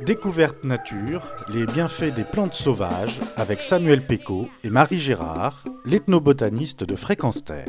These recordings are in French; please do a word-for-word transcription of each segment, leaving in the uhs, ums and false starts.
Découverte nature, les bienfaits des plantes sauvages avec Samuel Pécaud et Marie Gérard, l'ethnobotaniste de Fréquence Terre.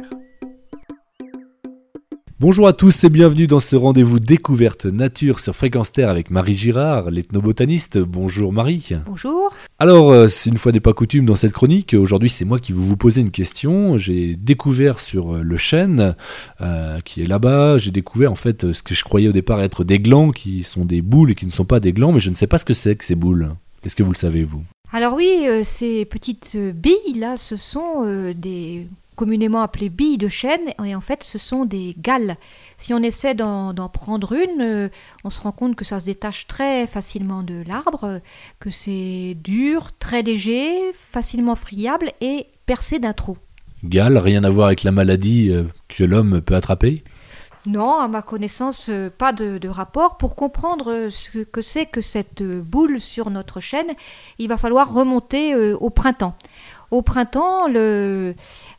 Bonjour à tous et bienvenue dans ce rendez-vous Découverte nature sur Fréquence Terre avec Marie Girard, l'ethnobotaniste. Bonjour Marie. Bonjour. Alors, c'est une fois n'est pas coutume dans cette chronique. Aujourd'hui, c'est moi qui vais vous poser une question. J'ai découvert sur le chêne euh, qui est là-bas, j'ai découvert en fait ce que je croyais au départ être des glands qui sont des boules et qui ne sont pas des glands, mais je ne sais pas ce que c'est que ces boules. Est-ce que vous le savez, vous ? Alors oui, euh, ces petites billes là, ce sont euh, des... communément appelées billes de chêne, et en fait ce sont des galles. Si on essaie d'en, d'en prendre une, euh, on se rend compte que ça se détache très facilement de l'arbre, que c'est dur, très léger, facilement friable et percé d'un trou. Galles, rien à voir avec la maladie euh, que l'homme peut attraper ? Non, à ma connaissance, euh, pas de, de rapport. Pour comprendre euh, ce que c'est que cette euh, boule sur notre chêne, il va falloir remonter euh, au printemps. Au printemps, le...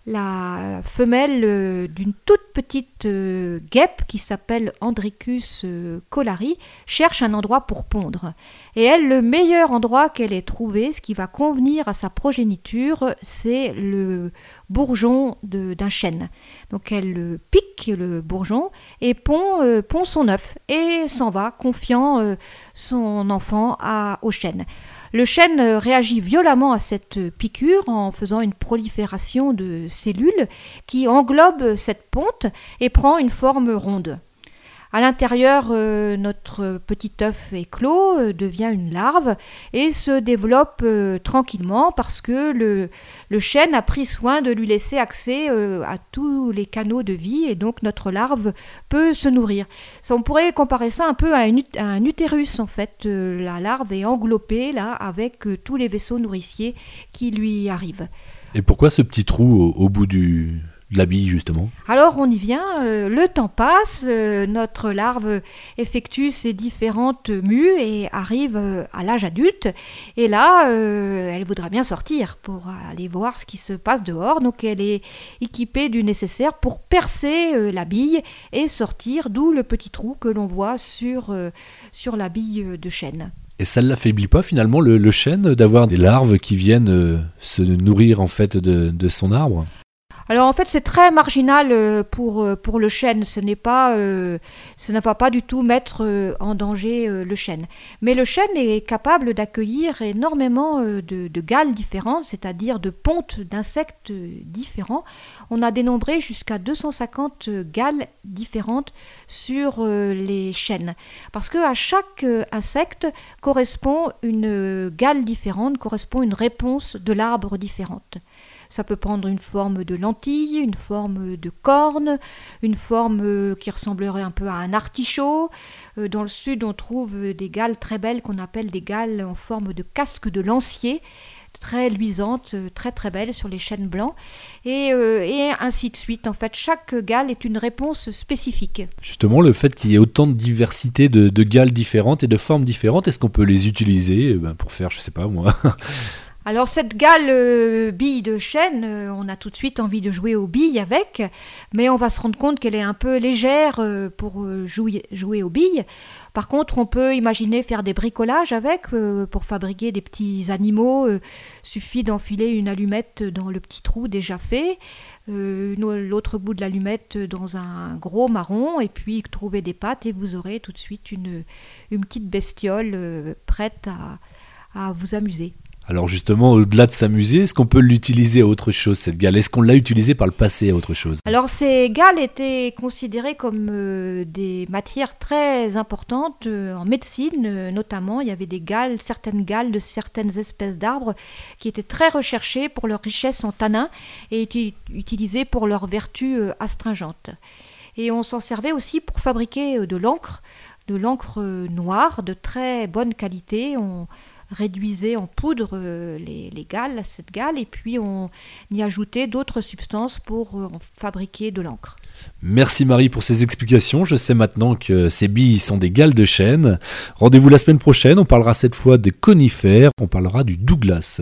la femelle euh, d'une toute petite euh, guêpe qui s'appelle Andricus euh, colari cherche un endroit pour pondre. Et elle, le meilleur endroit qu'elle ait trouvé, ce qui va convenir à sa progéniture, c'est le bourgeon de, d'un chêne. Donc elle euh, pique le bourgeon et pond, euh, pond son œuf et s'en va, confiant euh, son enfant à, au chêne. Le chêne réagit violemment à cette piqûre en faisant une prolifération de cellules qui englobent cette ponte et prend une forme ronde. À l'intérieur, euh, notre petit œuf éclos euh, devient une larve et se développe euh, tranquillement parce que le, le chêne a pris soin de lui laisser accès euh, à tous les canaux de vie et donc notre larve peut se nourrir. Ça, on pourrait comparer ça un peu à un, à un utérus en fait. Euh, la larve est englobée là avec euh, tous les vaisseaux nourriciers qui lui arrivent. Et pourquoi ce petit trou au, au bout du... de la bille justement ? Alors on y vient, euh, le temps passe, euh, notre larve effectue ses différentes mues et arrive euh, à l'âge adulte. Et là, euh, elle voudra bien sortir pour aller voir ce qui se passe dehors. Donc elle est équipée du nécessaire pour percer euh, la bille et sortir, d'où le petit trou que l'on voit sur, euh, sur la bille de chêne. Et ça ne l'affaiblit pas finalement le, le chêne d'avoir des larves qui viennent euh, se nourrir en fait de, de son arbre ? Alors en fait c'est très marginal pour, pour le chêne, ce n'est pas, euh, ça ne va pas du tout mettre euh, en danger euh, le chêne. Mais le chêne est capable d'accueillir énormément euh, de, de galles différentes, c'est-à-dire de pontes d'insectes différents. On a dénombré jusqu'à deux cent cinquante galles différentes sur euh, les chênes. Parce qu'à chaque euh, insecte correspond une galle différente, correspond une réponse de l'arbre différente. Ça peut prendre une forme de lentille, une forme de corne, une forme qui ressemblerait un peu à un artichaut. Dans le sud, on trouve des galles très belles qu'on appelle des galles en forme de casque de lancier, très luisantes, très très belles sur les chênes blancs, et, euh, et ainsi de suite. En fait, chaque galle est une réponse spécifique. Justement, le fait qu'il y ait autant de diversité de, de galles différentes et de formes différentes, est-ce qu'on peut les utiliser eh ben, pour faire, je sais pas moi... Alors cette galle euh, bille de chêne, euh, on a tout de suite envie de jouer aux billes avec, mais on va se rendre compte qu'elle est un peu légère euh, pour euh, jouer, jouer aux billes. Par contre, on peut imaginer faire des bricolages avec, euh, pour fabriquer des petits animaux. Euh, suffit d'enfiler une allumette dans le petit trou déjà fait, euh, l'autre bout de l'allumette dans un gros marron, et puis trouver des pattes et vous aurez tout de suite une, une petite bestiole euh, prête à, à vous amuser. Alors justement, au-delà de s'amuser, est-ce qu'on peut l'utiliser à autre chose, cette galle ? Est-ce qu'on l'a utilisée par le passé à autre chose ? Alors ces galles étaient considérées comme euh, des matières très importantes euh, en médecine, euh, notamment. Il y avait des galles, certaines galles de certaines espèces d'arbres qui étaient très recherchées pour leur richesse en tanins et étaient utilisées pour leurs vertus euh, astringentes. Et on s'en servait aussi pour fabriquer euh, de l'encre, de l'encre euh, noire de très bonne qualité. On réduisait en poudre euh, les, les galles, cette galle, et puis on y ajoutait d'autres substances pour euh, fabriquer de l'encre. Merci Marie pour ces explications. Je sais maintenant que ces billes sont des galles de chêne. Rendez-vous la semaine prochaine, on parlera cette fois des conifères, on parlera du Douglas.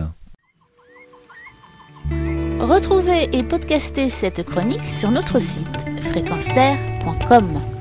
Retrouvez et podcastez cette chronique sur notre site fréquence terre point com.